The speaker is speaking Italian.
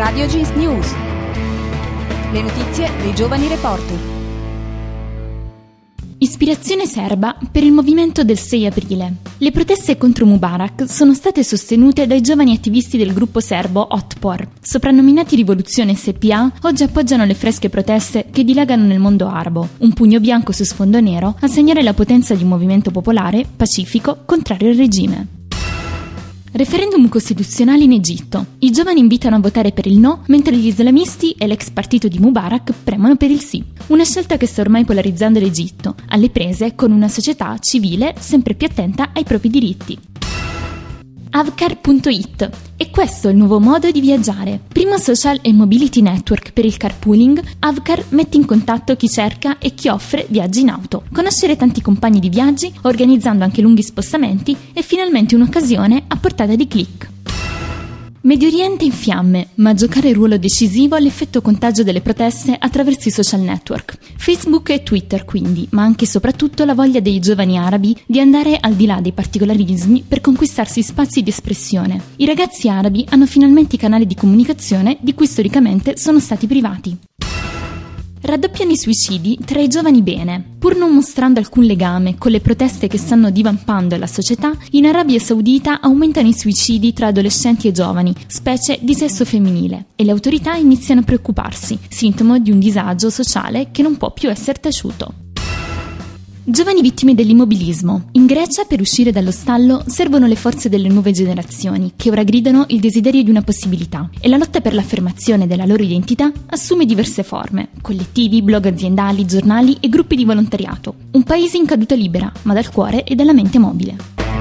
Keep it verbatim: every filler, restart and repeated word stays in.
Radio Jeans News. Le notizie dei giovani reporter. Ispirazione serba per il movimento del sei aprile. Le proteste contro Mubarak sono state sostenute dai giovani attivisti del gruppo serbo Otpor. Soprannominati Rivoluzione S P A, oggi appoggiano le fresche proteste che dilagano nel mondo arabo. Un pugno bianco su sfondo nero a segnare la potenza di un movimento popolare, pacifico, contrario al regime. Referendum costituzionale in Egitto. I giovani invitano a votare per il no, mentre gli islamisti e l'ex partito di Mubarak premono per il sì. Una scelta che sta ormai polarizzando l'Egitto, alle prese con una società civile sempre più attenta ai propri diritti. Avcar punto it. E questo è il nuovo modo di viaggiare. Primo social e mobility network per il carpooling, Avcar mette in contatto chi cerca e chi offre viaggi in auto. Conoscere tanti compagni di viaggi, organizzando anche lunghi spostamenti, è finalmente un'occasione a portata di click. Medio Oriente in fiamme, ma a giocare il ruolo decisivo all'effetto contagio delle proteste attraverso i social network. Facebook e Twitter quindi, ma anche e soprattutto la voglia dei giovani arabi di andare al di là dei particolarismi per conquistarsi spazi di espressione. I ragazzi arabi hanno finalmente i canali di comunicazione di cui storicamente sono stati privati. Raddoppiano i suicidi tra i giovani bene. Pur non mostrando alcun legame con le proteste che stanno divampando la società, in Arabia Saudita aumentano i suicidi tra adolescenti e giovani, specie di sesso femminile, e le autorità iniziano a preoccuparsi, sintomo di un disagio sociale che non può più essere taciuto. Giovani vittime dell'immobilismo. In Grecia, per uscire dallo stallo, servono le forze delle nuove generazioni, che ora gridano il desiderio di una possibilità. E la lotta per l'affermazione della loro identità assume diverse forme: collettivi, blog aziendali, giornali e gruppi di volontariato. Un paese in caduta libera, ma dal cuore e dalla mente mobile.